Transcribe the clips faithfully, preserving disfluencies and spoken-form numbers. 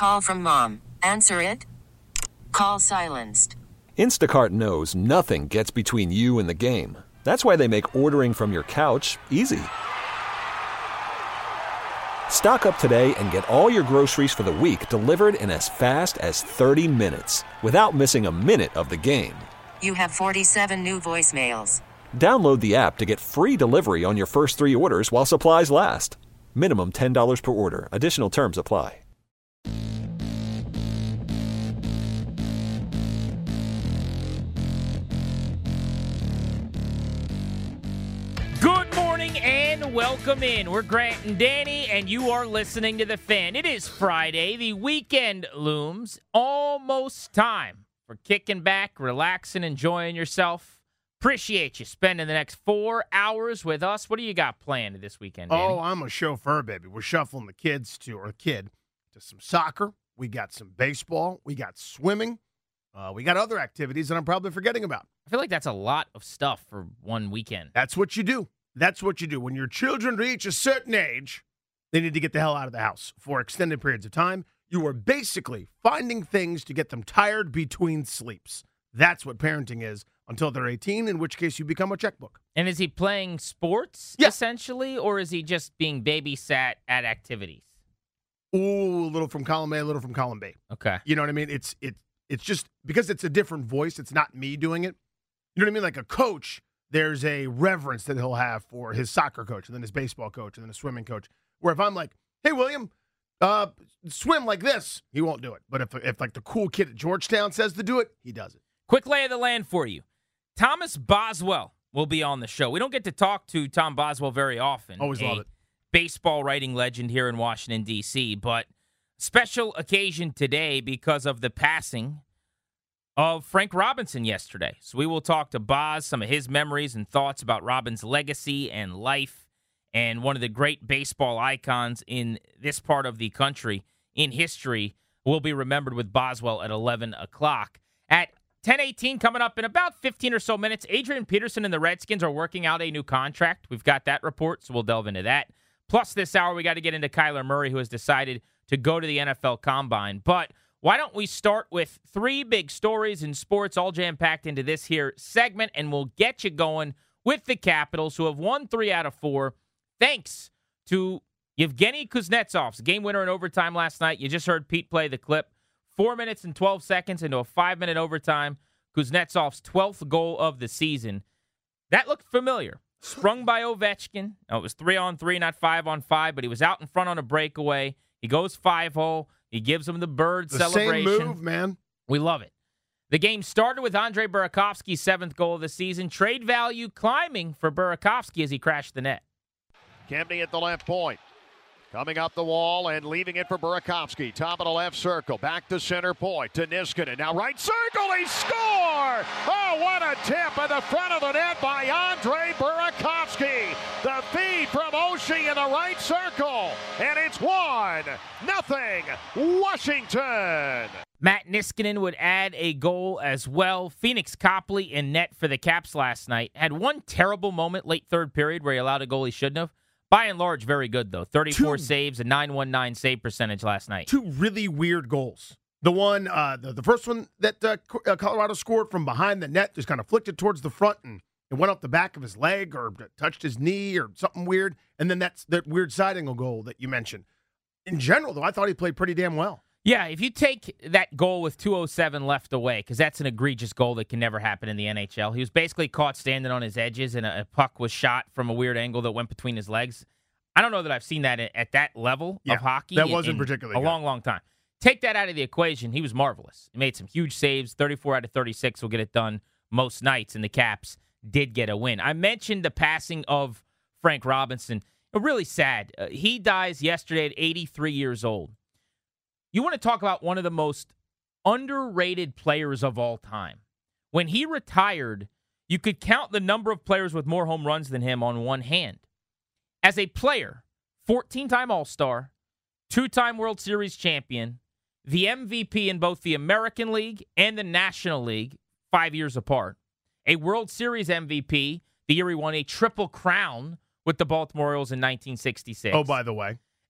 Call from mom. Answer it. Call silenced. Instacart knows nothing gets between you and the game. That's why they make ordering from your couch easy. Stock up today and get all your groceries for the week delivered in as fast as thirty minutes without missing a minute of the game. You have forty-seven new voicemails. Download the app to get free delivery on your first three orders while supplies last. Minimum ten dollars per order. Additional terms apply. Good morning and welcome in. We're Grant and Danny, and you are listening to The Fan. It is Friday. The weekend looms. Almost time for kicking back, relaxing, enjoying yourself. Appreciate you spending the next four hours with us. What do you got planned this weekend, Danny? Oh, I'm a chauffeur, baby. We're shuffling the kids to, or kid, to some soccer. We got some baseball. We got swimming. Uh, we got other activities that I'm probably forgetting about. I feel like that's a lot of stuff for one weekend. That's what you do. That's what you do. When your children reach a certain age, they need to get the hell out of the house for extended periods of time. You are basically finding things to get them tired between sleeps. That's what parenting is until they're eighteen, in which case you become a checkbook. And is he playing sports, yeah. essentially, or is he just being babysat at activities? Ooh, a little from column A, a little from column B. Okay. You know what I mean? It's it it's just because it's a different voice. It's not me doing it. You know what I mean? Like a coach, there's a reverence that he'll have for his soccer coach and then his baseball coach and then a swimming coach. Where if I'm like, hey, William, uh, swim like this, he won't do it. But if, if like the cool kid at Georgetown says to do it, he does it. Quick lay of the land for you. Thomas Boswell will be on the show. We don't get to talk to Tom Boswell very often. Always love it. Baseball writing legend here in Washington, D C, but special occasion today because of the passing of Frank Robinson yesterday. So we will talk to Boz, some of his memories and thoughts about Robin's legacy and life, and one of the great baseball icons in this part of the country in history will be remembered with Boswell at eleven o'clock. At ten eighteen, coming up in about fifteen or so minutes, Adrian Peterson and the Redskins are working out a new contract. We've got that report, so we'll delve into that. Plus, this hour, we got to get into Kyler Murray, who has decided to go to the N F L Combine. But why don't we start with three big stories in sports, all jam-packed into this here segment, and we'll get you going with the Capitals, who have won three out of four, thanks to Yevgeny Kuznetsov's game winner in overtime last night. You just heard Pete play the clip. Four minutes and twelve seconds into a five-minute overtime. Kuznetsov's twelfth goal of the season. That looked familiar. Sprung by Ovechkin. Now, it was three on three, not five on five, but he was out in front on a breakaway. He goes five-hole. He gives him the bird the celebration. Same move, man. We love it. The game started with Andrei Burakovsky's seventh goal of the season. Trade value climbing for Burakovsky as he crashed the net. Kempny at the left point. Coming up the wall and leaving it for Burakovsky. Top of the left circle. Back to center point to Niskanen. Now right circle. He score! Oh, what a tip in the front of the net by Andrei Burakovsky. The feed from Oshie in the right circle. And it's one nothing Washington. Matt Niskanen would add a goal as well. Phoenix Copley in net for the Caps last night. Had one terrible moment late third period where he allowed a goal he shouldn't have. By and large, very good, though. thirty-four two, saves, a nine one nine save percentage last night. Two really weird goals. The one, uh, the, the first one that uh, Colorado scored from behind the net, just kind of flicked it towards the front, and it went off the back of his leg or touched his knee or something weird. And then that's that weird side angle goal that you mentioned. In general, though, I thought he played pretty damn well. Yeah, if you take that goal with two oh seven left away, because that's an egregious goal that can never happen in the N H L. He was basically caught standing on his edges, and a, a puck was shot from a weird angle that went between his legs. I don't know that I've seen that at, at that level yeah, of hockey. That wasn't in particularly a good. long, long time. Take that out of the equation. He was marvelous. He made some huge saves. thirty-four out of thirty-six will get it done most nights, and the Caps did get a win. I mentioned the passing of Frank Robinson. Really sad. Uh, he dies yesterday at eighty-three years old. You want to talk about one of the most underrated players of all time. When he retired, you could count the number of players with more home runs than him on one hand. As a player, fourteen-time All-Star, two-time World Series champion, the M V P in both the American League and the National League, five years apart, a World Series M V P the year he won a triple crown with the Baltimore Orioles in nineteen sixty-six. Oh, by the way.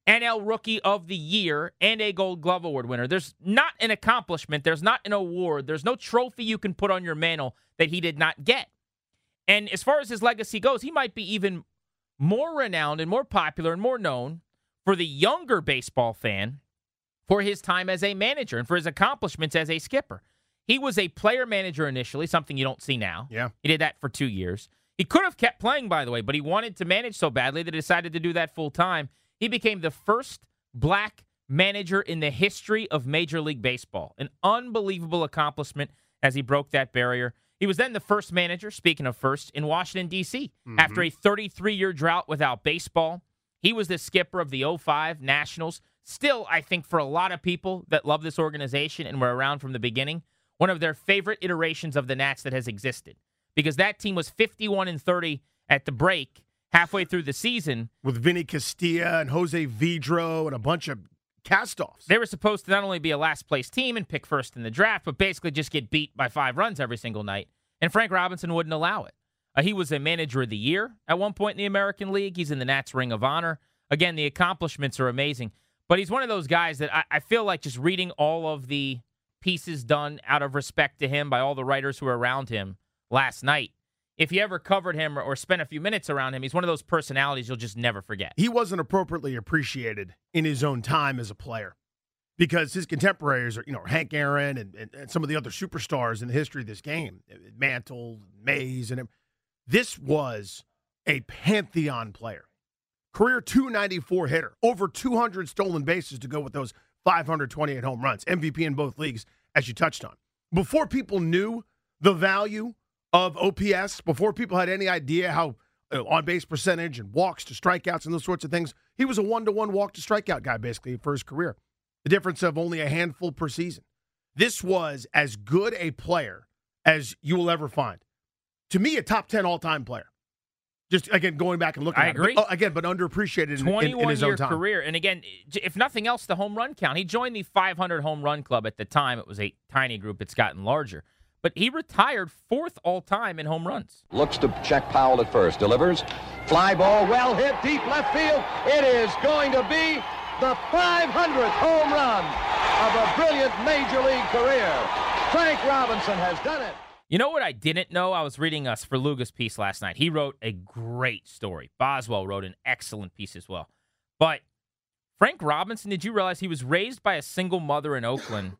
N L Rookie of the Year, and a Gold Glove Award winner. There's not an accomplishment, there's not an award, there's no trophy you can put on your mantle that he did not get. And as far as his legacy goes, he might be even more renowned and more popular and more known for the younger baseball fan for his time as a manager and for his accomplishments as a skipper. He was a player manager initially, something you don't see now. Yeah. He did that for two years. He could have kept playing, by the way, but he wanted to manage so badly that he decided to do that full time. He became the first black manager in the history of Major League Baseball. An unbelievable accomplishment as he broke that barrier. He was then the first manager, speaking of first, in Washington, D C Mm-hmm. After a thirty-three-year drought without baseball. He was the skipper of the oh five Nationals. Still, I think for a lot of people that love this organization and were around from the beginning, one of their favorite iterations of the Nats that has existed. Because that team was fifty-one and thirty at the break, halfway through the season. With Vinny Castilla and Jose Vidro and a bunch of cast-offs. They were supposed to not only be a last-place team and pick first in the draft, but basically just get beat by five runs every single night. And Frank Robinson wouldn't allow it. Uh, he was a manager of the year at one point in the American League. He's in the Nats Ring of Honor. Again, the accomplishments are amazing. But he's one of those guys that I, I feel like just reading all of the pieces done out of respect to him by all the writers who were around him last night. If you ever covered him or, or spent a few minutes around him, he's one of those personalities you'll just never forget. He wasn't appropriately appreciated in his own time as a player because his contemporaries are, you know, Hank Aaron and, and, and some of the other superstars in the history of this game, Mantle, Mays, and this was a pantheon player. Career two ninety-four hitter, over two hundred stolen bases to go with those five hundred twenty-eight home runs, M V P in both leagues, as you touched on. Before people knew the value of O P S, before people had any idea how uh, on-base percentage and walks to strikeouts and those sorts of things, he was a one-to-one walk-to-strikeout guy, basically, for his career. The difference of only a handful per season. This was as good a player as you will ever find. To me, a top ten all-time player. Just, again, going back and looking I at agree. it. But, oh, again, but underappreciated in, in, in his own time. twenty-one-year career. And again, if nothing else, the home run count. He joined the five hundred home run club at the time. It was a tiny group. It's gotten larger. But he retired fourth all-time in home runs. Looks to check Powell at first. Delivers. Fly ball, well hit, deep left field. It is going to be the five hundredth home run of a brilliant Major League career. Frank Robinson has done it. You know what I didn't know? I was reading a Sferluga's piece last night. He wrote a great story. Boswell wrote an excellent piece as well. But Frank Robinson, did you realize he was raised by a single mother in Oakland?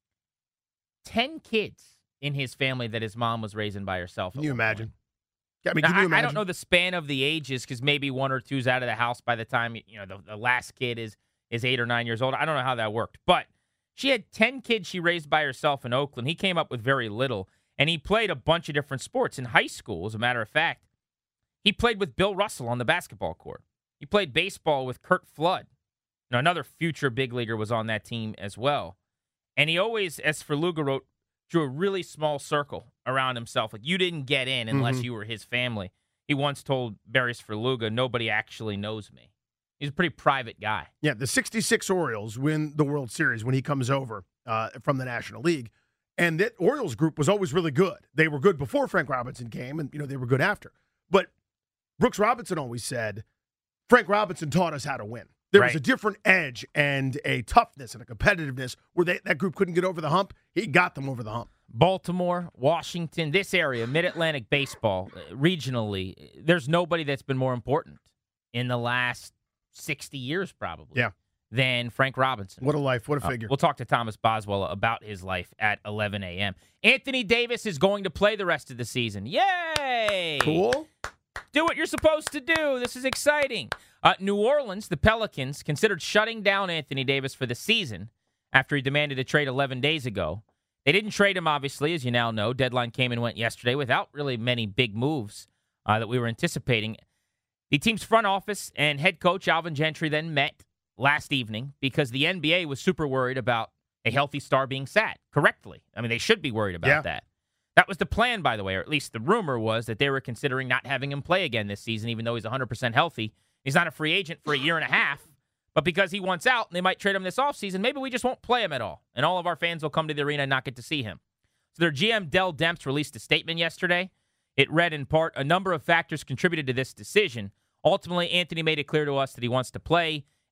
Ten kids in his family that his mom was raising by herself. Can you imagine? I mean, Now, can you I, imagine? I don't know the span of the ages because maybe one or two's out of the house by the time you know the, the last kid is is eight or nine years old. I don't know how that worked. But she had ten kids she raised by herself in Oakland. He came up with very little. And he played a bunch of different sports. In high school, as a matter of fact, he played with Bill Russell on the basketball court. He played baseball with Curt Flood. Now, another future big leaguer was on that team as well. And he always, as Sferluga wrote, drew a really small circle around himself. Like, you didn't get in unless mm-hmm. you were his family. He once told Barry Sferluga, nobody actually knows me. He's a pretty private guy. Yeah, the sixty-six Orioles win the World Series when he comes over uh, from the National League. And that Orioles group was always really good. They were good before Frank Robinson came, and you know they were good after. But Brooks Robinson always said, Frank Robinson taught us how to win. There right. was a different edge and a toughness and a competitiveness where they, that group couldn't get over the hump. He got them over the hump. Baltimore, Washington, this area, Mid-Atlantic baseball, regionally, there's nobody that's been more important in the last sixty years probably. Yeah. Than Frank Robinson. What a life. What a figure. Uh, we'll talk to Thomas Boswell about his life at eleven a.m. Anthony Davis is going to play the rest of the season. Yay! Cool. Do what you're supposed to do. This is exciting. Uh, New Orleans, the Pelicans, considered shutting down Anthony Davis for the season after he demanded a trade eleven days ago. They didn't trade him, obviously, as you now know. Deadline came and went yesterday without really many big moves uh, that we were anticipating. The team's front office and head coach Alvin Gentry then met last evening because the N B A was super worried about a healthy star being sat correctly. I mean, they should be worried about yeah. that. That was the plan, by the way, or at least the rumor was that they were considering not having him play again this season, even though he's one hundred percent healthy. He's not a free agent for a year and a half, but because he wants out and they might trade him this offseason, maybe we just won't play him at all, and all of our fans will come to the arena and not get to see him. So their G M, Dell Demps, released a statement yesterday. It read in part, a number of factors contributed to this decision. Ultimately, Anthony made it clear to us that he wants to play, and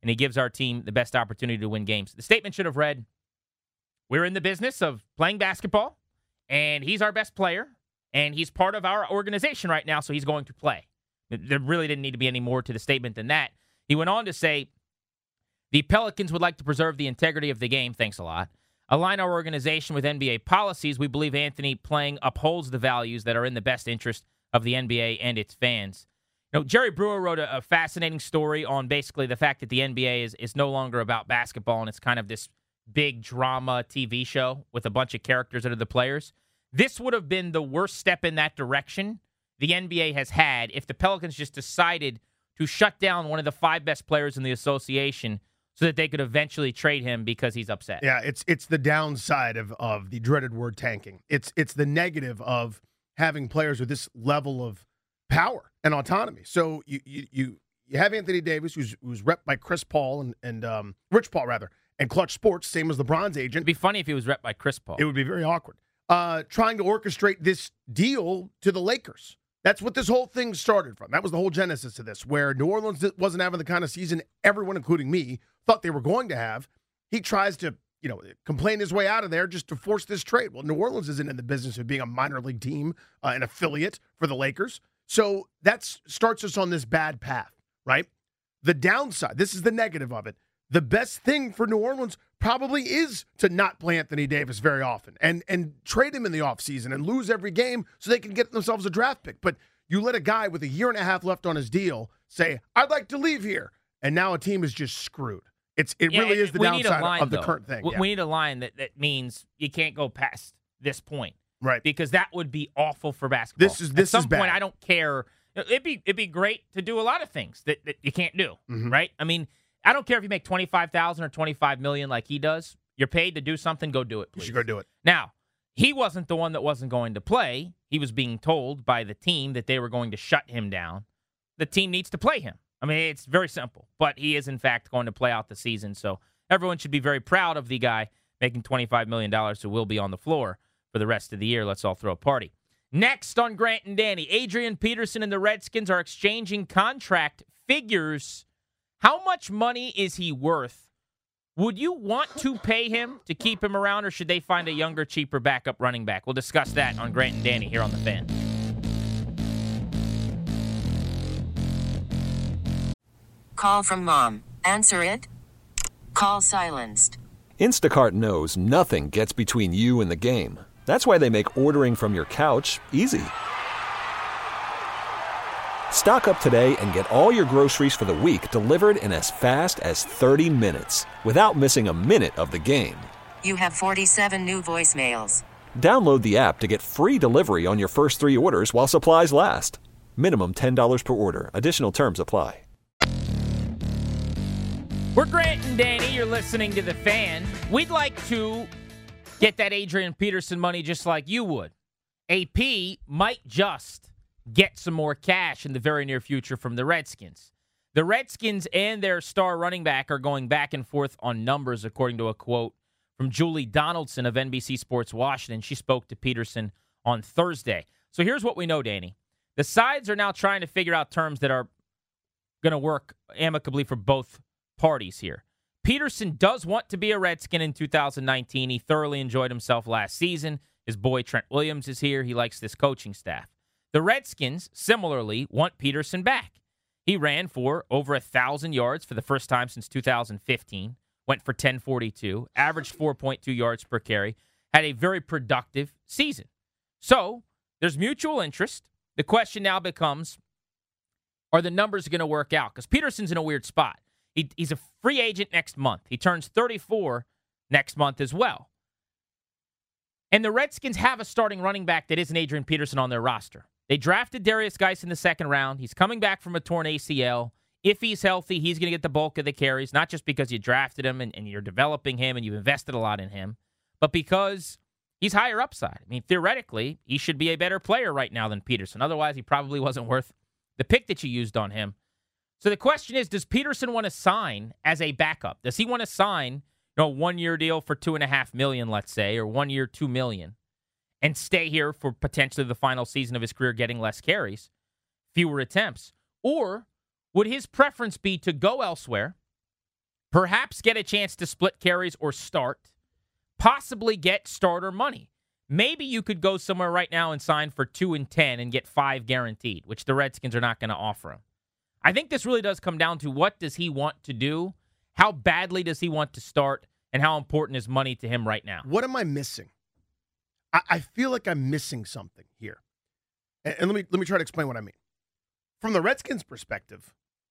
and he gives our team the best opportunity to win games. The statement should have read, we're in the business of playing basketball, and he's our best player, and he's part of our organization right now, so he's going to play. There really didn't need to be any more to the statement than that. He went on to say, the Pelicans would like to preserve the integrity of the game, thanks a lot, align our organization with N B A policies. We believe Anthony playing upholds the values that are in the best interest of the N B A and its fans. You know, Jerry Brewer wrote a, a fascinating story on basically the fact that the N B A is, is no longer about basketball, and it's kind of this big drama T V show with a bunch of characters that are the players. This would have been the worst step in that direction the N B A has had if the Pelicans just decided to shut down one of the five best players in the association so that they could eventually trade him because he's upset. Yeah, it's it's the downside of, of the dreaded word tanking. It's it's the negative of having players with this level of power and autonomy. So you you you, you have Anthony Davis, who's who's repped by Chris Paul and and um, Rich Paul rather, and Clutch Sports, same as LeBron's agent. It'd be funny if he was repped by Chris Paul. It would be very awkward. Uh, trying to orchestrate this deal to the Lakers. That's what this whole thing started from. That was the whole genesis of this, where New Orleans wasn't having the kind of season everyone, including me, thought they were going to have. He tries to, you know, complain his way out of there just to force this trade. Well, New Orleans isn't in the business of being a minor league team, uh, an affiliate for the Lakers. So that starts us on this bad path, right? The downside, this is the negative of it. The best thing for New Orleans probably is to not play Anthony Davis very often and and trade him in the offseason and lose every game so they can get themselves a draft pick. But you let a guy with a year and a half left on his deal say, I'd like to leave here, and now a team is just screwed. It's It yeah, really it, is the downside line, of the though. current thing. We, yeah. we need a line that, that means you can't go past this point. Right. Because that would be awful for basketball. This is this At some is bad. point, I don't care. It'd be, it'd be great to do a lot of things that, that you can't do, Mm-hmm. right? I mean, I don't care if you make twenty-five thousand dollars or twenty-five million dollars like he does. You're paid to do something, go do it, please. You should go do it. Now, he wasn't the one that wasn't going to play. He was being told by the team that they were going to shut him down. The team needs to play him. I mean, it's very simple. But he is, in fact, going to play out the season. So everyone should be very proud of the guy making twenty-five million dollars who will be on the floor for the rest of the year. Let's all throw a party. Next on Grant and Danny, Adrian Peterson and the Redskins are exchanging contract figures. How much money is he worth? Would you want to pay him to keep him around, or should they find a younger, cheaper backup running back? We'll discuss that on Grant and Danny here on The Fan. Call from mom. Answer it. Call silenced. Instacart knows nothing gets between you and the game. That's why they make ordering from your couch easy. Stock up today and get all your groceries for the week delivered in as fast as thirty minutes without missing a minute of the game. You have forty-seven new voicemails. Download the app to get free delivery on your first three orders while supplies last. Minimum ten dollars per order. Additional terms apply. We're Grant and Danny. You're listening to The Fan. We'd like to get that Adrian Peterson money just like you would. A P might just get some more cash in the very near future from the Redskins. The Redskins and their star running back are going back and forth on numbers, according to a quote from Julie Donaldson of N B C Sports Washington. She spoke to Peterson on Thursday. So here's what we know, Danny. The sides are now trying to figure out terms that are going to work amicably for both parties here. Peterson does want to be a Redskin in two thousand nineteen. He thoroughly enjoyed himself last season. His boy Trent Williams is here. He likes this coaching staff. The Redskins, similarly, want Peterson back. He ran for over one thousand yards for the first time since two thousand fifteen, went for ten forty-two, averaged four point two yards per carry, had a very productive season. So there's mutual interest. The question now becomes, are the numbers going to work out? Because Peterson's in a weird spot. He, he's a free agent next month. He turns thirty-four next month as well. And the Redskins have a starting running back that isn't Adrian Peterson on their roster. They drafted Darius Geis in the second round. He's coming back from a torn A C L. If he's healthy, he's going to get the bulk of the carries, not just because you drafted him and, and you're developing him and you've invested a lot in him, but because he's higher upside. I mean, theoretically, he should be a better player right now than Peterson. Otherwise, he probably wasn't worth the pick that you used on him. So the question is, does Peterson want to sign as a backup? Does he want to sign, you know, a one-year deal for two and a half million, let's say, or one year, two million, and stay here for potentially the final season of his career, getting less carries, fewer attempts? Or would his preference be to go elsewhere, perhaps get a chance to split carries or start, possibly get starter money. Maybe you could go somewhere right now and sign for two and ten and get five guaranteed, which the Redskins are not going to offer him. I think this really does come down to what does he want to do, how badly does he want to start, and how important is money to him right now. What am I missing? I, I feel like I'm missing something here. And, and let me let me try to explain what I mean. From the Redskins' perspective,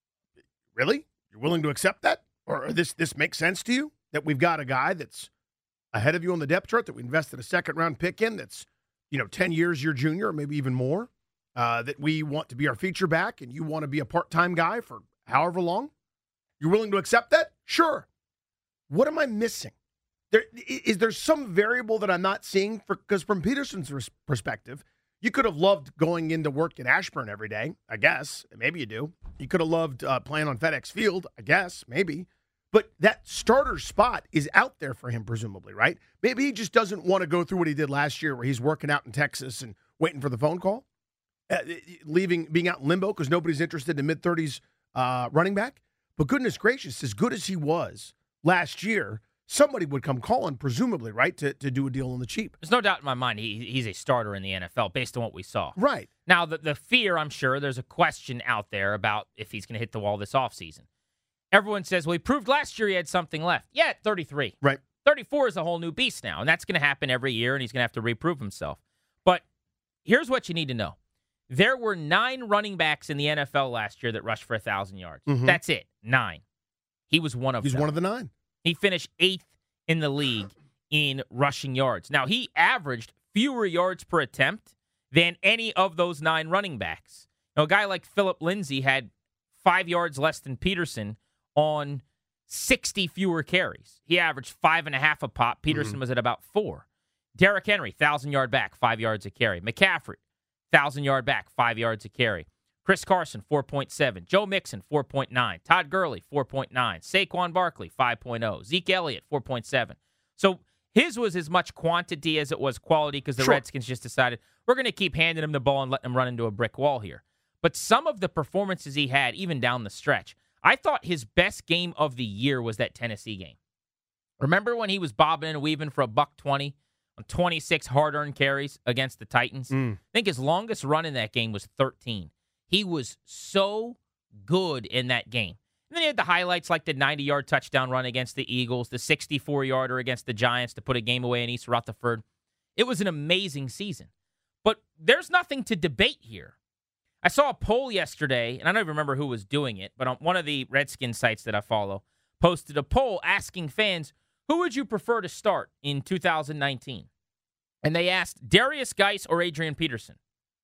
really? You're willing to accept that? Or this this makes sense to you? That we've got a guy that's ahead of you on the depth chart, that we invested a second-round pick in, that's, you know, ten years your junior, or maybe even more, uh, that we want to be our feature back, and you want to be a part-time guy for however long? You're willing to accept that? Sure. What am I missing? There, is there some variable that I'm not seeing? Because from Peterson's perspective, you could have loved going into work in Ashburn every day, I guess. Maybe you do. You could have loved uh, playing on FedEx Field, I guess, maybe. But that starter spot is out there for him, presumably, right? Maybe he just doesn't want to go through what he did last year where he's working out in Texas and waiting for the phone call, uh, leaving, being out in limbo because nobody's interested in mid-thirties uh, running back. But goodness gracious, as good as he was last year, somebody would come calling, presumably, right, to, to do a deal on the cheap. There's no doubt in my mind he, he's a starter in the N F L based on what we saw. Right. Now, the, the fear, I'm sure, there's a question out there about if he's going to hit the wall this offseason. Everyone says, well, he proved last year he had something left. Yeah, at thirty-three. Right. thirty-four is a whole new beast now, and that's going to happen every year, and he's going to have to reprove himself. But here's what you need to know. There were nine running backs in the N F L last year that rushed for one thousand yards. Mm-hmm. That's it. Nine. He was one of He's them. one of the nine. He finished eighth in the league in rushing yards. Now, he averaged fewer yards per attempt than any of those nine running backs. Now, a guy like Philip Lindsay had five yards less than Peterson on sixty fewer carries. He averaged five and a half a pop. Peterson mm-hmm. was at about four. Derrick Henry, one thousand yard back, five yards a carry. McCaffrey, one thousand yard back, five yards a carry. Chris Carson, four point seven. Joe Mixon, four point nine. Todd Gurley, four point nine. Saquon Barkley, five point oh. Zeke Elliott, four point seven. So his was as much quantity as it was quality because the sure. Redskins just decided we're going to keep handing him the ball and letting him run into a brick wall here. But some of the performances he had, even down the stretch, I thought his best game of the year was that Tennessee game. Remember when he was bobbing and weaving for a buck twenty on twenty-six hard-earned carries against the Titans? Mm. I think his longest run in that game was thirteen. He was so good in that game. And then he had the highlights like the ninety-yard touchdown run against the Eagles, the sixty-four-yarder against the Giants to put a game away in East Rutherford. It was an amazing season. But there's nothing to debate here. I saw a poll yesterday, and I don't even remember who was doing it, but on one of the Redskins sites that I follow posted a poll asking fans, who would you prefer to start in two thousand nineteen? And they asked Darius Geis or Adrian Peterson.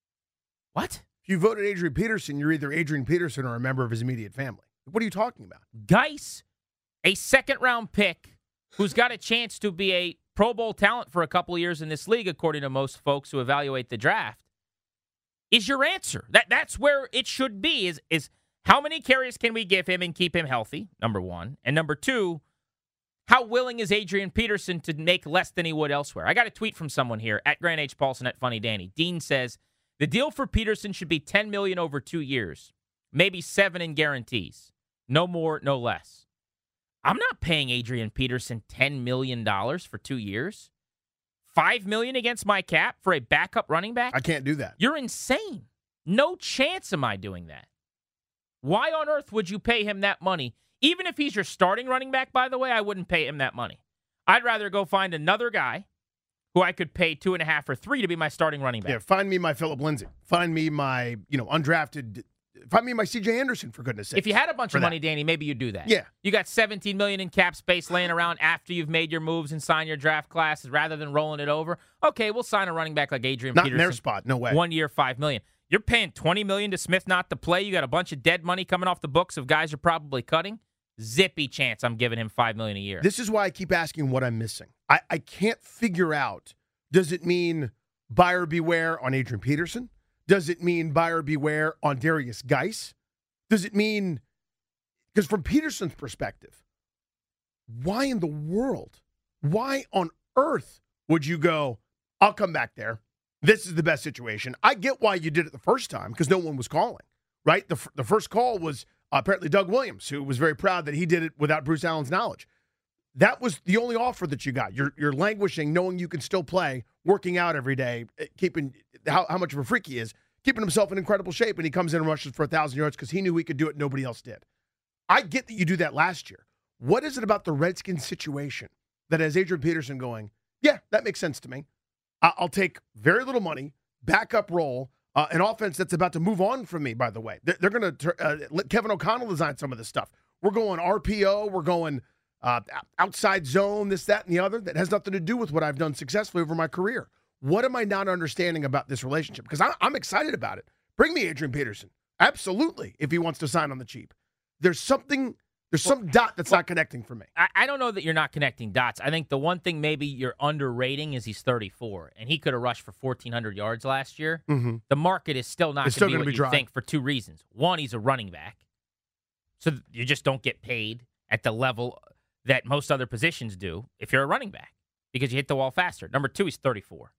What? If you voted Adrian Peterson, you're either Adrian Peterson or a member of his immediate family. What are you talking about? Geis, a second-round pick who's got a chance to be a Pro Bowl talent for a couple of years in this league, according to most folks who evaluate the draft, is your answer. That That's where it should be, is, is how many carries can we give him and keep him healthy, number one. And number two, how willing is Adrian Peterson to make less than he would elsewhere? I got a tweet from someone here, at Grant H. Paulson, at Funny Danny. Dean says, the deal for Peterson should be ten million dollars over two years, maybe seven in guarantees. No more, no less. I'm not paying Adrian Peterson ten million dollars for two years. five million dollars against my cap for a backup running back? I can't do that. You're insane. No chance am I doing that. Why on earth would you pay him that money? Even if he's your starting running back, by the way, I wouldn't pay him that money. I'd rather go find another guy who I could pay two and a half or three to be my starting running back. Yeah, find me my Philip Lindsay. Find me my, you know, undrafted. Find me my C J Anderson, for goodness sake. If you had a bunch of that. money, Danny, maybe you'd do that. Yeah. You got seventeen million dollars in cap space laying around after you've made your moves and signed your draft classes rather than rolling it over. Okay, we'll sign a running back like Adrian Not Peterson. in their spot, no way. One year, five million dollars. You're paying twenty million dollars to Smith not to play. You got a bunch of dead money coming off the books of guys you're probably cutting. Zippy chance I'm giving him five million dollars a year. This is why I keep asking what I'm missing. I, I can't figure out, does it mean buyer beware on Adrian Peterson? Does it mean buyer beware on Darius Geis? Does it mean, because from Peterson's perspective, why in the world, why on earth would you go, I'll come back there. This is the best situation. I get why you did it the first time, because no one was calling, right? The, the first call was, Uh, apparently, Doug Williams, who was very proud that he did it without Bruce Allen's knowledge. That was the only offer that you got. You're, you're languishing, knowing you can still play, working out every day, keeping how, how much of a freak he is, keeping himself in incredible shape, and he comes in and rushes for one thousand yards because he knew he could do it, nobody else did. I get that you do that last year. What is it about the Redskins situation that has Adrian Peterson going, yeah, that makes sense to me. I'll take very little money, backup role, uh, an offense that's about to move on from me, by the way. They're, they're going to uh, let Kevin O'Connell design some of this stuff. We're going R P O. We're going uh, outside zone, this, that, and the other. That has nothing to do with what I've done successfully over my career. What am I not understanding about this relationship? Because I, I'm excited about it. Bring me Adrian Peterson. Absolutely, if he wants to sign on the cheap. There's something... There's some well, dot that's well, not connecting for me. I, I don't know that you're not connecting dots. I think the one thing maybe you're underrating is he's thirty-four, and he could have rushed for fourteen hundred yards last year. Mm-hmm. The market is still not going to be what be you dry. think for two reasons. One, he's a running back, so you just don't get paid at the level that most other positions do if you're a running back because you hit the wall faster. Number two, he's thirty-four.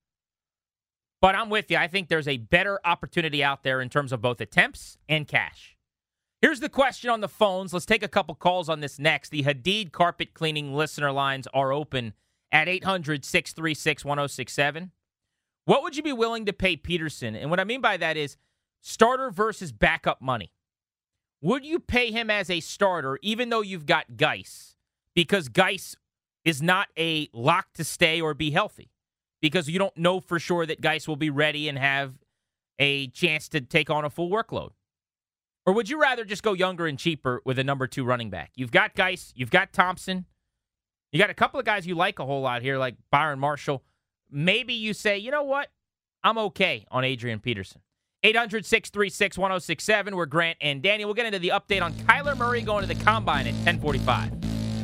But I'm with you. I think there's a better opportunity out there in terms of both attempts and cash. Here's the question on the phones. Let's take a couple calls on this next. The Hadid Carpet Cleaning listener lines are open at eight hundred, six three six, one oh six seven. What would you be willing to pay Peterson? And what I mean by that is starter versus backup money. Would you pay him as a starter even though you've got Geis? Because Geis is not a lock to stay or be healthy. Because you don't know for sure that Geis will be ready and have a chance to take on a full workload. Or would you rather just go younger and cheaper with a number two running back? You've got Geis, you've got Thompson, you got a couple of guys you like a whole lot here, like Byron Marshall. Maybe you say, you know what? I'm okay on Adrian Peterson. eight hundred, six three six, one oh six seven. We're Grant and Danny. We'll get into the update on Kyler Murray going to the Combine at ten forty-five.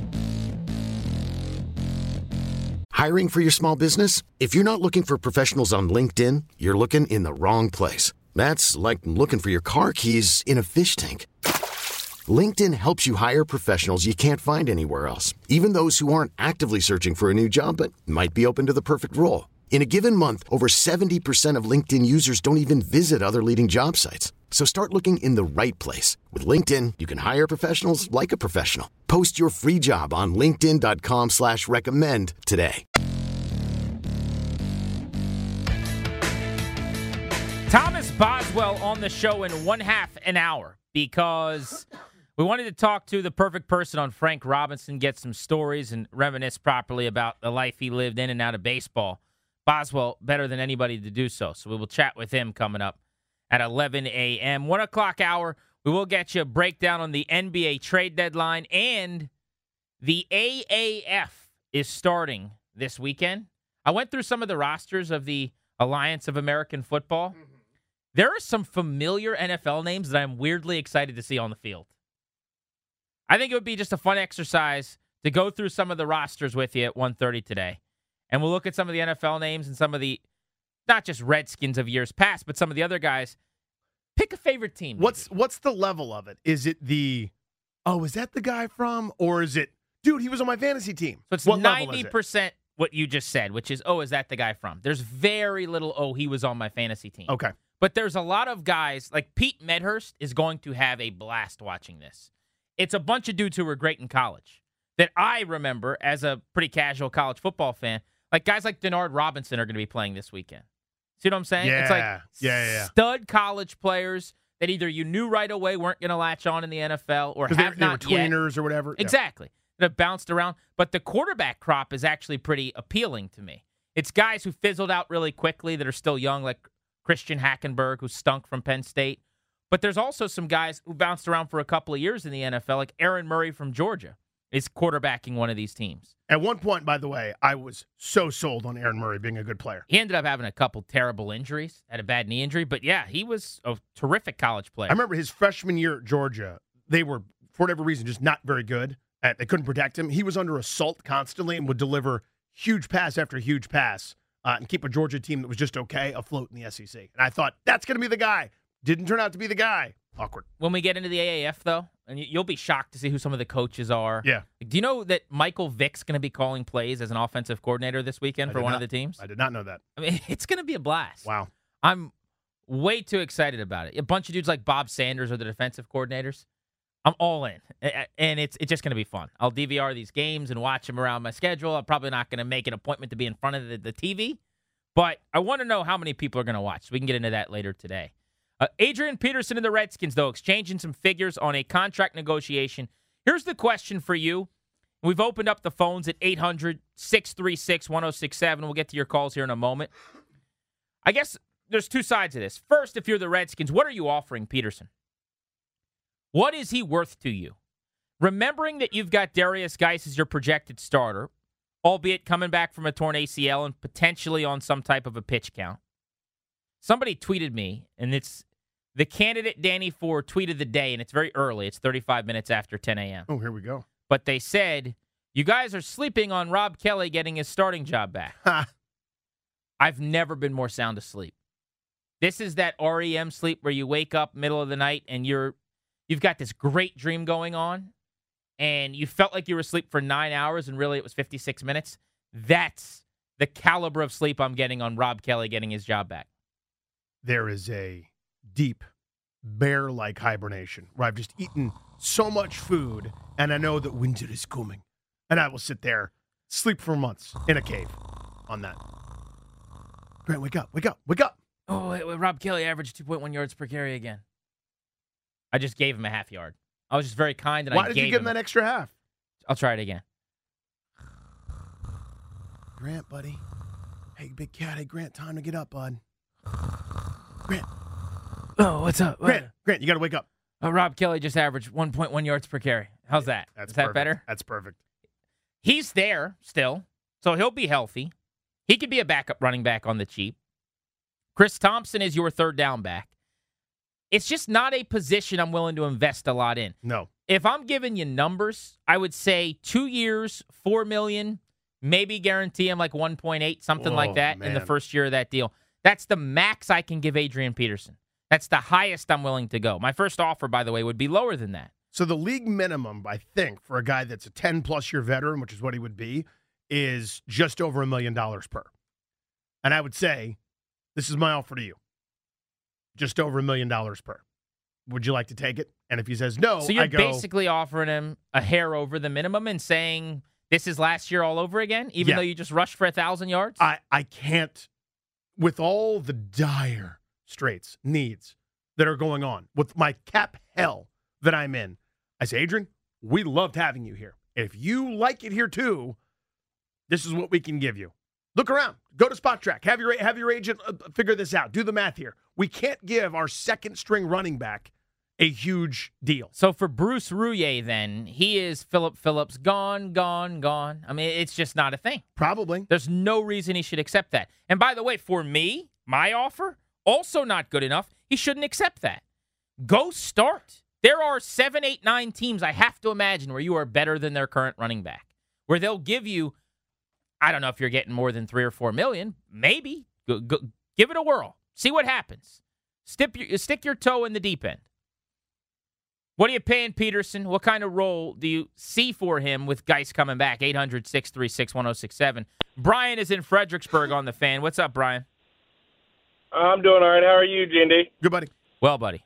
Hiring for your small business? If you're not looking for professionals on LinkedIn, you're looking in the wrong place. That's like looking for your car keys in a fish tank. LinkedIn helps you hire professionals you can't find anywhere else, even those who aren't actively searching for a new job but might be open to the perfect role. In a given month, over seventy percent of LinkedIn users don't even visit other leading job sites. So start looking in the right place. With LinkedIn, you can hire professionals like a professional. Post your free job on linkedin.com slash recommend today. Thomas Boswell on the show in one half an hour because we wanted to talk to the perfect person on Frank Robinson, get some stories, and reminisce properly about the life he lived in and out of baseball. Boswell, better than anybody to do so. So we will chat with him coming up at eleven a.m. one o'clock hour, we will get you a breakdown on the N B A trade deadline, and the A A F is starting this weekend. I went through some of the rosters of the Alliance of American Football. Mm-hmm. There are some familiar N F L names that I'm weirdly excited to see on the field. I think it would be just a fun exercise to go through some of the rosters with you at one thirty today. And we'll look at some of the N F L names and some of the, not just Redskins of years past, but some of the other guys. Pick a favorite team. Maybe. What's what's the level of it? Is it the, oh, is that the guy from? Or is it, dude, he was on my fantasy team. So it's what ninety percent what you just said, which is, oh, is that the guy from? There's very little, oh, he was on my fantasy team. Okay. But there's a lot of guys, like Pete Medhurst is going to have a blast watching this. It's a bunch of dudes who were great in college that I remember as a pretty casual college football fan. Like guys like Denard Robinson are going to be playing this weekend. See what I'm saying? Yeah, it's like yeah, yeah, yeah. stud college players that either you knew right away weren't going to latch on in the N F L or have they, not they were yet. tweeners or whatever. Exactly. Yeah. That have bounced around. But the quarterback crop is actually pretty appealing to me. It's guys who fizzled out really quickly that are still young, like Christian Hackenberg, who stunk from Penn State. But there's also some guys who bounced around for a couple of years in the N F L, like Aaron Murray from Georgia is quarterbacking one of these teams. At one point, by the way, I was so sold on Aaron Murray being a good player. He ended up having a couple terrible injuries, had a bad knee injury, but yeah, he was a terrific college player. I remember his freshman year at Georgia, they were, for whatever reason, just not very good. At, they couldn't protect him. He was under assault constantly and would deliver huge pass after huge pass uh, and keep a Georgia team that was just okay afloat in the S E C. And I thought, that's going to be the guy. Didn't turn out to be the guy. Awkward. When we get into the A A F, though, and you'll be shocked to see who some of the coaches are. Yeah. Do you know that Michael Vick's going to be calling plays as an offensive coordinator this weekend I for one not, of the teams? I did not know that. I mean, it's going to be a blast. Wow. I'm way too excited about it. A bunch of dudes like Bob Sanders are the defensive coordinators. I'm all in, and it's it's just going to be fun. I'll D V R these games and watch them around my schedule. I'm probably not going to make an appointment to be in front of the, the T V, but I want to know how many people are going to watch. So we can get into that later today. Uh, Adrian Peterson and the Redskins, though, exchanging some figures on a contract negotiation. Here's the question for you. We've opened up the phones at eight hundred, six three six, one oh six seven. We'll get to your calls here in a moment. I guess there's two sides of this. First, if you're the Redskins, what are you offering Peterson? What is he worth to you? Remembering that you've got Darius Geis as your projected starter, albeit coming back from a torn A C L and potentially on some type of a pitch count. Somebody tweeted me, and it's the candidate Danny Ford tweeted the day, and it's very early. It's thirty-five minutes after ten a.m. Oh, here we go. But they said, you guys are sleeping on Rob Kelly getting his starting job back. I've never been more sound asleep. This is that R E M sleep where you wake up middle of the night and you're, you've got this great dream going on, and you felt like you were asleep for nine hours, and really it was fifty-six minutes. That's the caliber of sleep I'm getting on Rob Kelly getting his job back. There is a deep bear-like hibernation where I've just eaten so much food, and I know that winter is coming. And I will sit there, sleep for months in a cave on that. Grant, wake up, wake up, wake up. Oh, wait, wait, Rob Kelly averaged two point one yards per carry again. I just gave him a half yard. I was just very kind, and Why I did gave you give him him that extra half? I'll try it again. Grant, buddy. Hey, big cat. Hey, Grant, time to get up, bud. Grant. Oh, what's up? Grant, Grant, you got to wake up. Uh, Rob Kelly just averaged one point one yards per carry. How's that? That's Is that perfect. better? That's perfect. He's there still, so he'll be healthy. He could be a backup running back on the cheap. Chris Thompson is your third down back. It's just not a position I'm willing to invest a lot in. No. If I'm giving you numbers, I would say two years, four million dollars, maybe guarantee him like one point eight, something Oh, like that in the man. first year of that deal. That's the max I can give Adrian Peterson. That's the highest I'm willing to go. My first offer, by the way, would be lower than that. So the league minimum, I think, for a guy that's a ten-plus year veteran, which is what he would be, is just over a million dollars per. And I would say, this is my offer to you. Just over a million dollars per. Would you like to take it? And if he says no, So you're I go, basically offering him a hair over the minimum and saying this is last year all over again, even Yeah. though you just rushed for a thousand yards? I, I can't, with all the dire straits, needs that are going on, with my cap hell that I'm in, I say, Adrian, we loved having you here. If you like it here too, this is what we can give you. Look around. Go to Spot Track. Have your, have your agent uh, figure this out. Do the math here. We can't give our second string running back a huge deal. So for Bruce Rouillet, then, he is Phillip Phillips, gone, gone, gone. I mean, it's just not a thing. Probably. There's no reason he should accept that. And by the way, for me, my offer, also not good enough. He shouldn't accept that. Go start. There are seven, eight, nine teams I have to imagine where you are better than their current running back, where they'll give you, I don't know if you're getting more than three or four million. Maybe. Go, go, give it a whirl. See what happens. Stick your, stick your toe in the deep end. What are you paying Peterson? What kind of role do you see for him with Geis coming back? eight hundred, six three six, one oh six seven. Brian is in Fredericksburg on the Fan. What's up, Brian? I'm doing all right. How are you, G and D? Good, buddy. Well, buddy.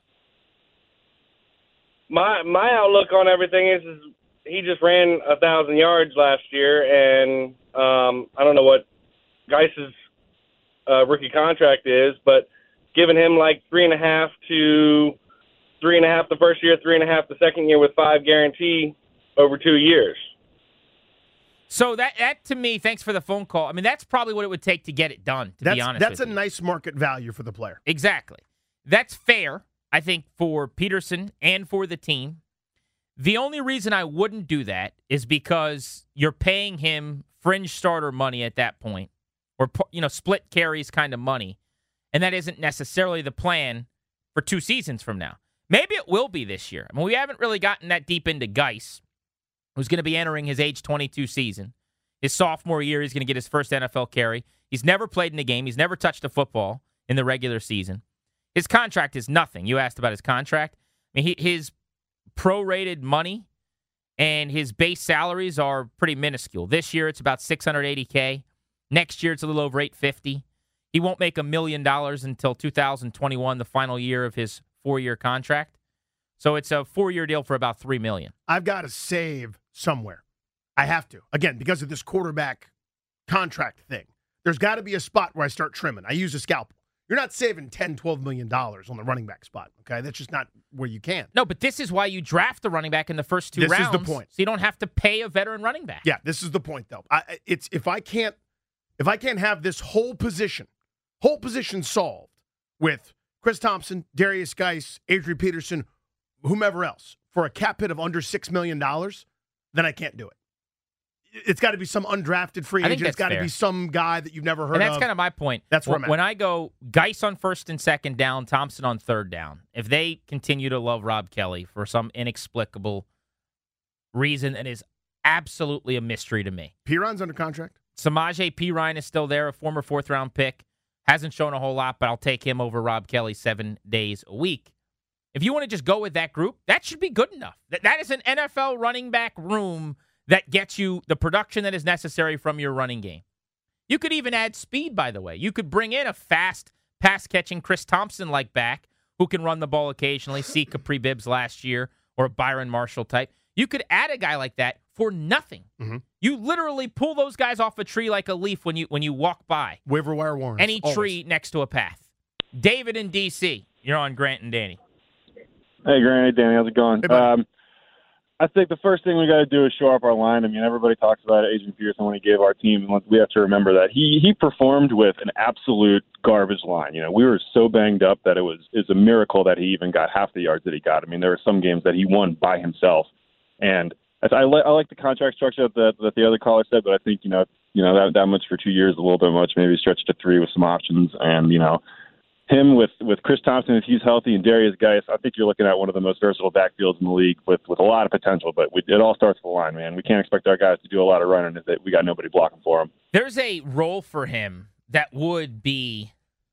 My my outlook on everything is, is he just ran a thousand yards last year, and um, I don't know what Geis's uh, rookie contract is, but giving him like three and a half to three and a half the first year, three and a half the second year, with five guarantee over two years. So that, that to me, thanks for the phone call. I mean, that's probably what it would take to get it done, to that's, be honest That's with a you. nice market value for the player. Exactly. That's fair, I think, for Peterson and for the team. The only reason I wouldn't do that is because you're paying him fringe starter money at that point, or, you know, split carries kind of money, and that isn't necessarily the plan for two seasons from now. Maybe it will be this year. I mean, we haven't really gotten that deep into Geis, who's going to be entering his age twenty-two season. His sophomore year, he's going to get his first N F L carry. He's never played in a game. He's never touched a football in the regular season. His contract is nothing. You asked about his contract. I mean, he, his prorated money and his base salaries are pretty minuscule. This year, it's about six hundred eighty thousand dollars. Next year, it's a little over eight hundred fifty thousand dollars. He won't make a million dollars until two thousand twenty-one, the final year of his four-year contract. So it's a four-year deal for about three million dollars. I've got to save somewhere. I have to. Again, because of this quarterback contract thing. There's got to be a spot where I start trimming. I use a scalpel. You're not saving ten, twelve million dollars on the running back spot, okay? That's just not where you can. No, but this is why you draft the running back in the first two this rounds. This is the point. So you don't have to pay a veteran running back. Yeah, this is the point, though. I, it's if I can't if I can't have this whole position, whole position solved with Chris Thompson, Darius Geis, Adrian Peterson, whomever else, for a cap hit of under six million dollars, then I can't do it. It's got to be some undrafted free agent. It's got to be some guy that you've never heard of. And that's of. kind of my point. That's where I'm at. When I go Geis on first and second down, Thompson on third down, if they continue to love Rob Kelly for some inexplicable reason that is absolutely a mystery to me. Piron's under contract. Samaje Perine is still there, a former fourth-round pick. Hasn't shown a whole lot, but I'll take him over Rob Kelly seven days a week. If you want to just go with that group, that should be good enough. That That is an N F L running back room that gets you the production that is necessary from your running game. You could even add speed, by the way. You could bring in a fast, pass-catching Chris Thompson-like back who can run the ball occasionally, see Capri Bibbs last year, or a Byron Marshall type. You could add a guy like that for nothing. Mm-hmm. You literally pull those guys off a tree like a leaf when you when you walk by. Waiver wire warrants. Any always. tree next to a path. David in D C, you're on Grant and Danny. Hey, Grant. Hey, Danny. How's it going? Hey, um, I think the first thing we got to do is shore up our line. I mean, everybody talks about Adrian Peterson when he gave our team. We have to remember that he he performed with an absolute garbage line. You know, we were so banged up that it was it's a miracle that he even got half the yards that he got. I mean, there were some games that he won by himself, and I, I, li- I like the contract structure that that the other caller said. But I think you know you know that that much for two years is a little bit much. Maybe stretch to three with some options, and you know. Him with, with Chris Thompson, if he's healthy, and Darius Geis, I think you're looking at one of the most versatile backfields in the league with, with a lot of potential. But we, it all starts with the line, man. We can't expect our guys to do a lot of running if they, we got nobody blocking for them. There's a role for him that would be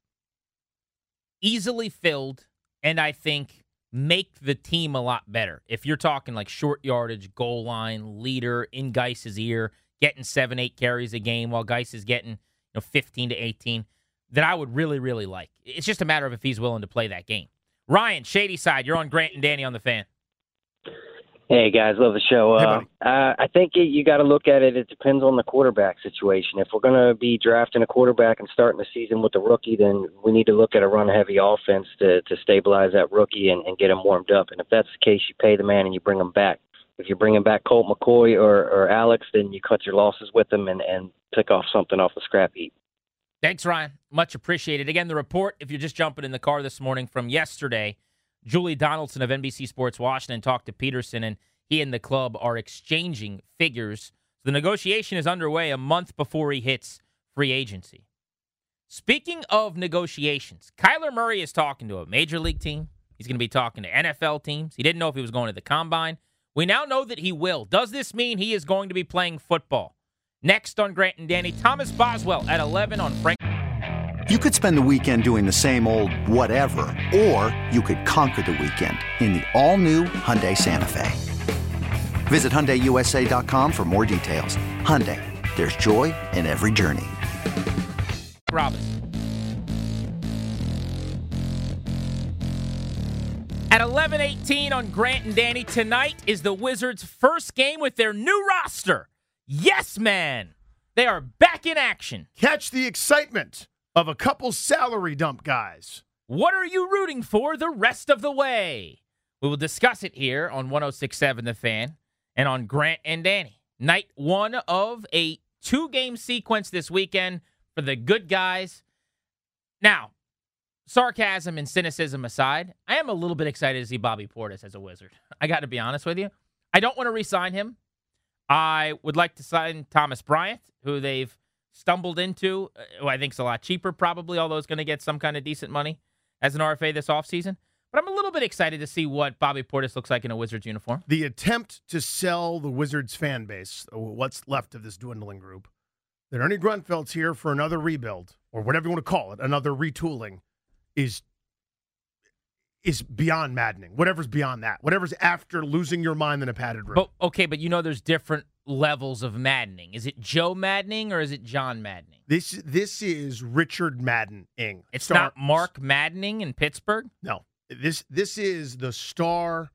easily filled and I think make the team a lot better. If you're talking like short yardage, goal line, leader, in Geis's ear, getting seven, eight carries a game while Geis is getting you know fifteen to eighteen. That I would really, really like. It's just a matter of if he's willing to play that game. Ryan, Shady Side, you're on Grant and Danny on the Fan. Hey, guys, love the show. Hey, uh, uh, I think it, you got to look at it. It depends on the quarterback situation. If we're going to be drafting a quarterback and starting the season with a rookie, then we need to look at a run-heavy offense to, to stabilize that rookie and, and get him warmed up. And if that's the case, you pay the man and you bring him back. If you're bringing back Colt McCoy or, or Alex, then you cut your losses with them and, and pick off something off the scrap heap. Thanks, Ryan. Much appreciated. Again, the report, if you're just jumping in the car this morning from yesterday, Julie Donaldson of N B C Sports Washington talked to Peterson, and he and the club are exchanging figures. The negotiation is underway a month before he hits free agency. Speaking of negotiations, Kyler Murray is talking to a major league team. He's going to be talking to N F L teams. He didn't know if he was going to the Combine. We now know that he will. Does this mean he is going to be playing football? Next on Grant and Danny, Thomas Boswell at eleven on Frank. You could spend the weekend doing the same old whatever, or you could conquer the weekend in the all-new Hyundai Santa Fe. Visit Hyundai U S A dot com for more details. Hyundai, there's joy in every journey. Robinson. At eleven eighteen on Grant and Danny, tonight is the Wizards' first game with their new roster. Yes, man. They are back in action. Catch the excitement of a couple salary dump guys. What are you rooting for the rest of the way? We will discuss it here on one oh six point seven The Fan and on Grant and Danny. Night one of a two-game sequence this weekend for the good guys. Now, sarcasm and cynicism aside, I am a little bit excited to see Bobby Portis as a Wizard. I got to be honest with you. I don't want to re-sign him. I would like to sign Thomas Bryant, who they've stumbled into, who I think is a lot cheaper probably, although it's going to get some kind of decent money as an R F A this offseason. But I'm a little bit excited to see what Bobby Portis looks like in a Wizards uniform. The attempt to sell the Wizards fan base, what's left of this dwindling group, that Ernie Grunfeld's here for another rebuild, or whatever you want to call it, another retooling, is is beyond maddening. Whatever's beyond that. Whatever's after losing your mind in a padded room. But okay, but you know there's different levels of maddening. Is it Joe maddening or is it John maddening? This this is Richard maddening. It's Star- not Mark maddening in Pittsburgh? No. This this is the star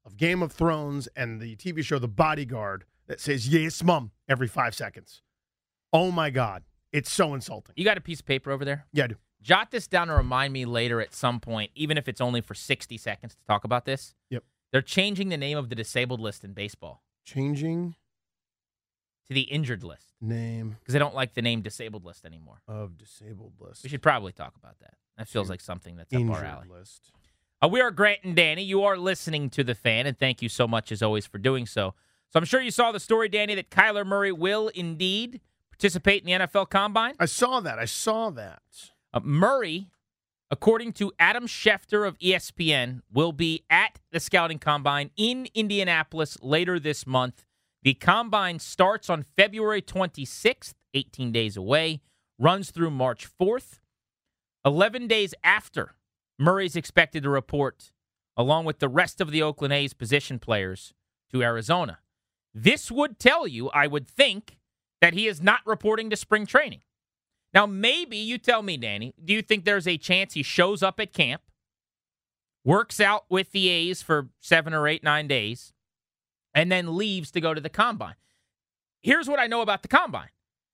of Game of Thrones and the T V show The Bodyguard that says, yes, mom, every five seconds. Oh, my God. It's so insulting. You got a piece of paper over there? Yeah, I do. Jot this down to remind me later at some point, even if it's only for sixty seconds to talk about this. Yep. They're changing the name of the disabled list in baseball. Changing? To the injured list. Name. Because they don't like the name disabled list anymore. Of disabled list. We should probably talk about that. That feels like something that's up Injured our alley. list. Uh, we are Grant and Danny. You are listening to The Fan, and thank you so much, as always, for doing so. So I'm sure you saw the story, Danny, that Kyler Murray will indeed participate in the N F L Combine. I saw that. I saw that. Uh, Murray, according to Adam Schefter of E S P N, will be at the Scouting Combine in Indianapolis later this month. The Combine starts on February twenty-sixth, eighteen days away, runs through March fourth. eleven days after, Murray's expected to report, along with the rest of the Oakland A's position players, to Arizona. This would tell you, I would think, that he is not reporting to spring training. Now, maybe you tell me, Danny, do you think there's a chance he shows up at camp, works out with the A's for seven or eight, nine days, and then leaves to go to the Combine? Here's what I know about the Combine.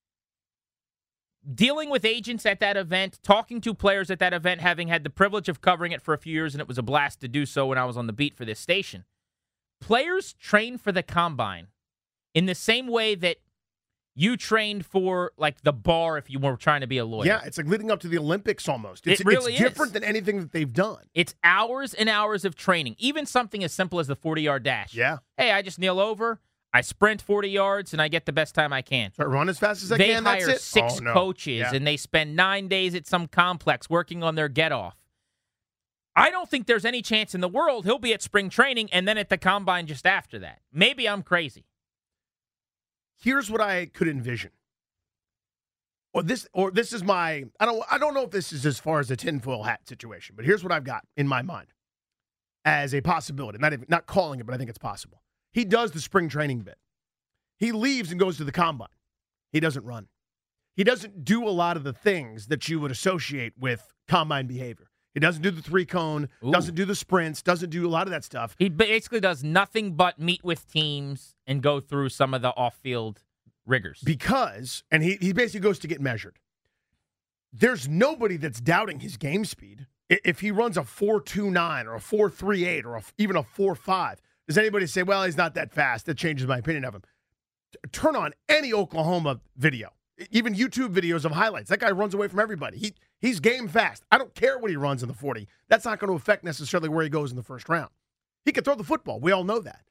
Dealing with agents at that event, talking to players at that event, having had the privilege of covering it for a few years, and it was a blast to do so when I was on the beat for this station. Players train for the Combine in the same way that you trained for, like, the bar if you were trying to be a lawyer. Yeah, it's like leading up to the Olympics almost. It's, it really it's different is. than anything that they've done. It's hours and hours of training, even something as simple as the forty-yard dash. Yeah. Hey, I just kneel over, I sprint forty yards, and I get the best time I can. So I run as fast as I they can, that's hire it? six oh, no. coaches, yeah. and they spend nine days at some complex working on their get-off. I don't think there's any chance in the world he'll be at spring training and then at the Combine just after that. Maybe I'm crazy. Here's what I could envision. Or this or this is my I don't I don't know if this is as far as a tinfoil hat situation, but here's what I've got in my mind as a possibility. Not even, not calling it, but I think it's possible. He does the spring training bit. He leaves and goes to the Combine. He doesn't run. He doesn't do a lot of the things that you would associate with Combine behavior. He doesn't do the three cone, Ooh. doesn't do the sprints, doesn't do a lot of that stuff. He basically does nothing but meet with teams and go through some of the off-field rigors. Because, and he, he basically goes to get measured. There's nobody that's doubting his game speed. If he runs a four two nine or a four three eight or a, even a four five, does anybody say, well, he's not that fast? That changes my opinion of him. Turn on any Oklahoma video, even YouTube videos of highlights. That guy runs away from everybody. He He's game fast. I don't care what he runs in the forty. That's not going to affect necessarily where he goes in the first round. He can throw the football. We all know that.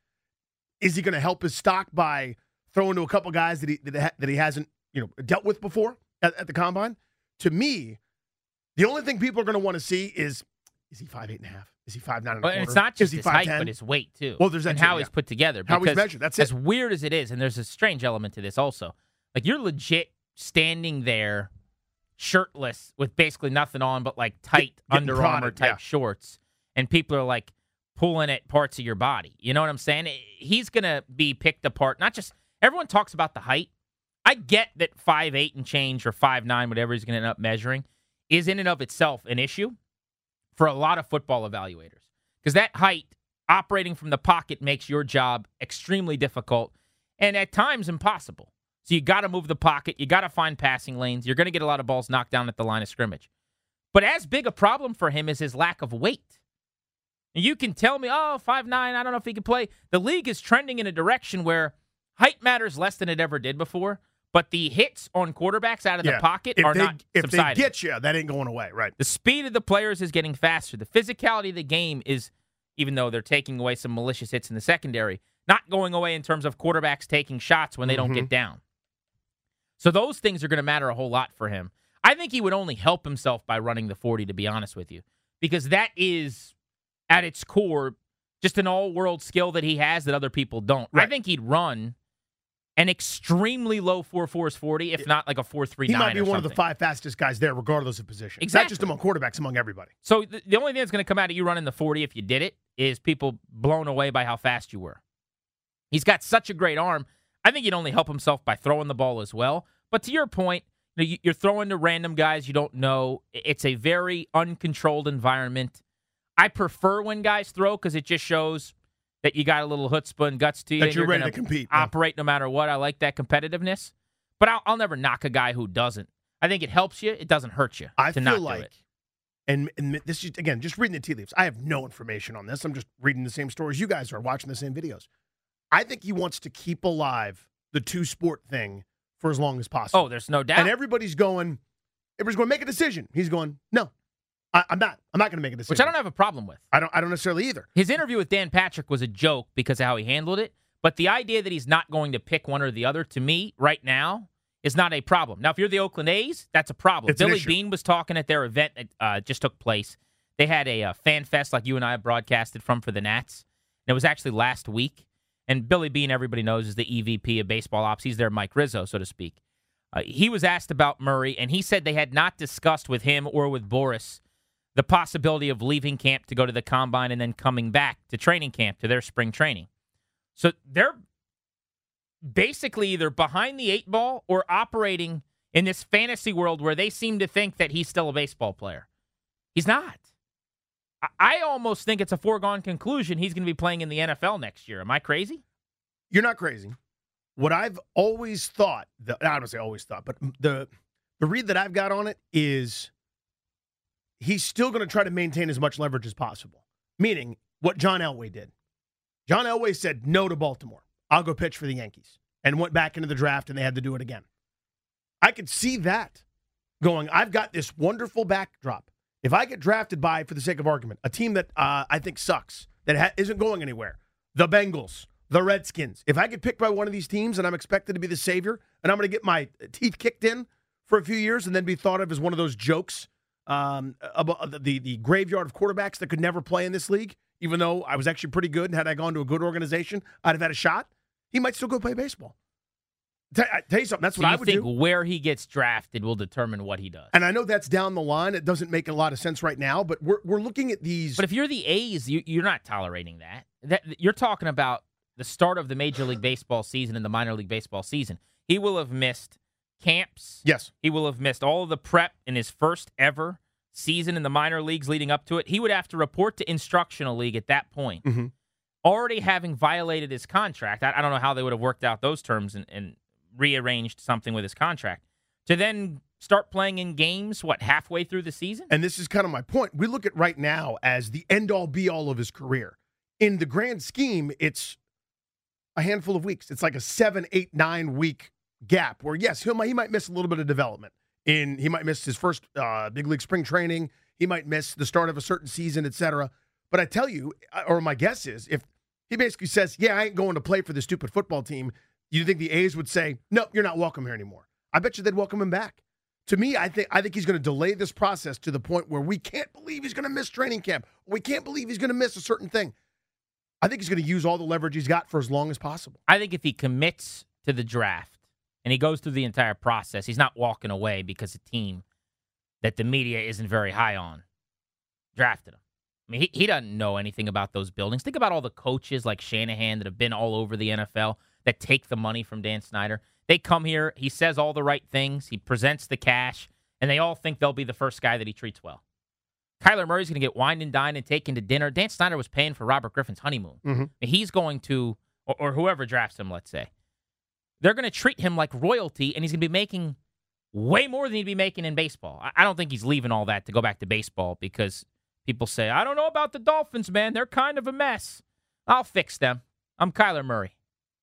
Is he going to help his stock by throwing to a couple guys that he that, that he hasn't you know dealt with before at, at the Combine? To me, the only thing people are going to want to see is, is he five eight and a half? Is he five nine and a Well, quarter? and it's not just is he his five height, ten? but his weight, too. Well, there's that and too, how yeah. he's put together. How he's Because measured, that's it. As weird as it is, and there's a strange element to this also, like you're legit standing there shirtless with basically nothing on but like tight Get, Under Armour prodded, type yeah. shorts, and people are like pulling at parts of your body. You know what I'm saying? He's going to be picked apart. Not just, everyone talks about the height. I get that five eight and change or five nine, whatever he's going to end up measuring, is in and of itself an issue for a lot of football evaluators. Because that height, operating from the pocket, makes your job extremely difficult and at times impossible. So you got to move the pocket. You got to find passing lanes. You're going to get a lot of balls knocked down at the line of scrimmage. But as big a problem for him is his lack of weight. And you can tell me, oh, five nine, I don't know if he can play. The league is trending in a direction where height matters less than it ever did before, but the hits on quarterbacks out of Yeah. the pocket if are they, not If subsiding. they get you, that ain't going away, right? The speed of the players is getting faster. The physicality of the game is, even though they're taking away some malicious hits in the secondary, not going away in terms of quarterbacks taking shots when they Mm-hmm. don't get down. So those things are going to matter a whole lot for him. I think he would only help himself by running the forty, to be honest with you, because that is, at its core, just an all-world skill that he has that other people don't. Right. I think he'd run an extremely low four fours forty, if not like a four three He nine. might be or one of something. the five fastest guys there, regardless of position. Exactly. Not just among quarterbacks, among everybody. So the, the only thing that's going to come out of you running the forty, if you did it, is people blown away by how fast you were. He's got such a great arm. I think he'd only help himself by throwing the ball as well. But to your point, you know, you're throwing to random guys you don't know. It's a very uncontrolled environment. I prefer when guys throw because it just shows that you got a little chutzpah and guts to you. That and you're, you're ready gonna to compete. Operate no matter what. I like that competitiveness. But I'll, I'll never knock a guy who doesn't. I think it helps you. It doesn't hurt you I to feel not like, do it. And, and this is, again, just reading the tea leaves. I have no information on this. I'm just reading the same stories you guys are, watching the same videos. I think he wants to keep alive the two-sport thing for as long as possible. Oh, there's no doubt. And everybody's going, everybody's going to make a decision. He's going, no, I, I'm not. I'm not going to make a decision. Which I don't have a problem with. I don't. I don't necessarily either. His interview with Dan Patrick was a joke because of how he handled it. But the idea that he's not going to pick one or the other, to me, right now, is not a problem. Now, if you're the Oakland A's, that's a problem. It's an Billy issue. Beane was talking at their event that uh, just took place. They had a uh, fan fest like you and I have broadcasted from for the Nats. And it was actually last week. And Billy Beane, everybody knows, is the E V P of baseball ops. He's their Mike Rizzo, so to speak. Uh, he was asked about Murray, and he said they had not discussed with him or with Boris the possibility of leaving camp to go to the combine and then coming back to training camp, to their spring training. So they're basically either behind the eight ball or operating in this fantasy world where they seem to think that he's still a baseball player. He's not. I, I almost think it's a foregone conclusion he's going to be playing in the N F L next year. Am I crazy? You're not crazy. What I've always thought, the, I don't say always thought, but the the read that I've got on it is he's still going to try to maintain as much leverage as possible. Meaning what John Elway did. John Elway said no to Baltimore. I'll go pitch for the Yankees. And went back into the draft, and they had to do it again. I could see that going, I've got this wonderful backdrop. If I get drafted by, for the sake of argument, a team that uh, I think sucks, that ha- isn't going anywhere, the Bengals, the Redskins, if I get picked by one of these teams and I'm expected to be the savior, and I'm going to get my teeth kicked in for a few years and then be thought of as one of those jokes, um, about the, the graveyard of quarterbacks that could never play in this league, even though I was actually pretty good, and had I gone to a good organization, I'd have had a shot, he might still go play baseball. Tell, I tell you something, that's So what you I would think do. where he gets drafted will determine what he does. And I know that's down the line. It doesn't make a lot of sense right now, but we're we're looking at these. But if you're the A's, you, you're not tolerating that. That you're talking about the start of the Major League Baseball season and the minor league baseball season. He will have missed camps. Yes. He will have missed all of the prep in his first ever season in the minor leagues leading up to it. He would have to report to instructional league at that point. Mm-hmm. Already having violated his contract. I, I don't know how they would have worked out those terms and, and rearranged something with his contract. To then start playing in games, what, halfway through the season? And this is kind of my point. We look at right now as the end-all, be-all of his career. In the grand scheme, it's a handful of weeks. It's like a seven, eight, nine-week gap where, yes, he'll, he might miss a little bit of development. In He might miss his first uh, big league spring training. He might miss the start of a certain season, et cetera. But I tell you, or my guess is, if he basically says, yeah, I ain't going to play for this stupid football team, you think the A's would say, no, you're not welcome here anymore? I bet you they'd welcome him back. To me, I think I think he's going to delay this process to the point where we can't believe he's going to miss training camp. We can't believe he's going to miss a certain thing. I think he's going to use all the leverage he's got for as long as possible. I think if he commits to the draft and he goes through the entire process, he's not walking away because a team that the media isn't very high on drafted him. I mean, he, he doesn't know anything about those buildings. Think about all the coaches like Shanahan that have been all over the N F L that take the money from Dan Snyder. They come here, he says all the right things, he presents the cash, and they all think they'll be the first guy that he treats well. Kyler Murray's going to get wined and dined and taken to dinner. Dan Snyder was paying for Robert Griffin's honeymoon. Mm-hmm. He's going to, or, or whoever drafts him, let's say, they're going to treat him like royalty, and he's going to be making way more than he'd be making in baseball. I, I don't think he's leaving all that to go back to baseball because people say, I don't know about the Dolphins, man. They're kind of a mess. I'll fix them. I'm Kyler Murray.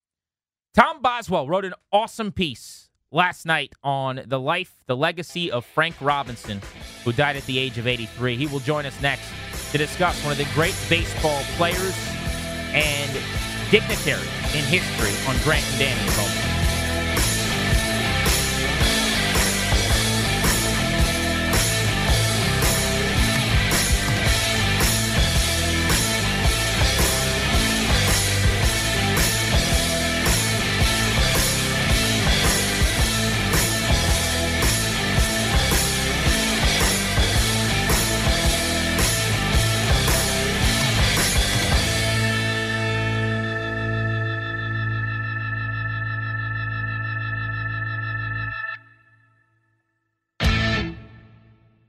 Tom Boswell wrote an awesome piece last night on the life, the legacy of Frank Robinson, who died at the age of eighty-three. He will join us next to discuss one of the great baseball players and dignitaries in history on Grant and Danny Involvement.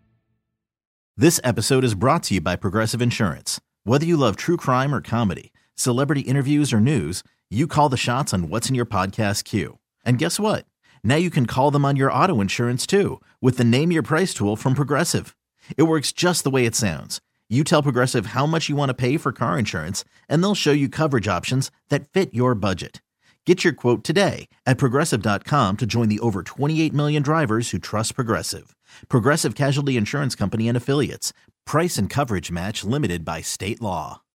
This episode is brought to you by Progressive Insurance. Whether you love true crime or comedy, Celebrity interviews or news, you call the shots on what's in your podcast queue. And guess what? Now you can call them on your auto insurance too with the Name Your Price tool from Progressive. It works just the way it sounds. You tell Progressive how much you want to pay for car insurance, and they'll show you coverage options that fit your budget. Get your quote today at Progressive dot com to join the over twenty-eight million drivers who trust Progressive. Progressive Casualty Insurance Company and Affiliates. Price and coverage match limited by state law.